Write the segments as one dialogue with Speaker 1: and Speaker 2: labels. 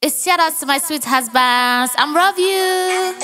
Speaker 1: It's shout out to my sweet husbands. I'm love you.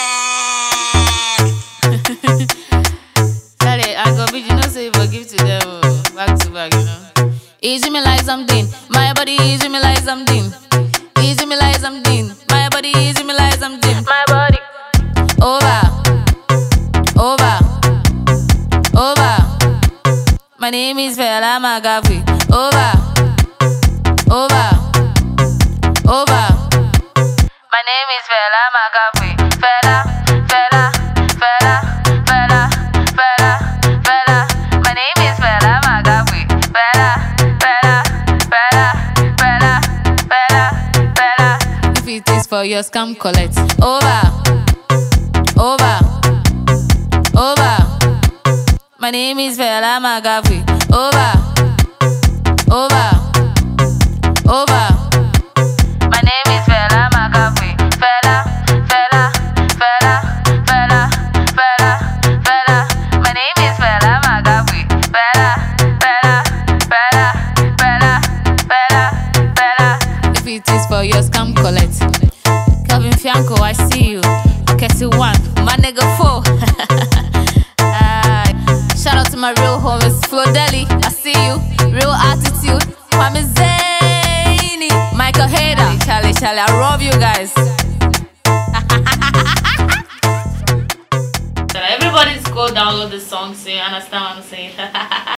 Speaker 1: Sorry, I go bitch, you know, say forgive to them back to back, you know. Easy me like something, my body easy me like something. Easy me like something, my body easy me like something. My body over, over, over. My name is Fela Magafi. Over, over, over. My name is Fela Magafi. Fela, Fela, Fela, Fela, Fela, Fela. My name is Fela Magafi. Fela, Fela, Fela, Fela, Fela, Fela. If it is for your scam, collect. Over, over, over. My name is Fela Magafi. Over, over, over. My name is Fela Magafi. Fela, Fela, Fela, Fela, Fela, Fela. My name is Fela Magafi. Fela, Fela, Fela, Fela, Fela, Fela. If it is for your scam, collect. Calvin Fianco, I see you. Kessie 1, my nigga 4. Shout out to my real homies, Flo Deli, I see you. Real attitude, Kwame Zany, Michael Hader, Charlie, I love you guys. Everybody's go download the song so you understand what I'm saying.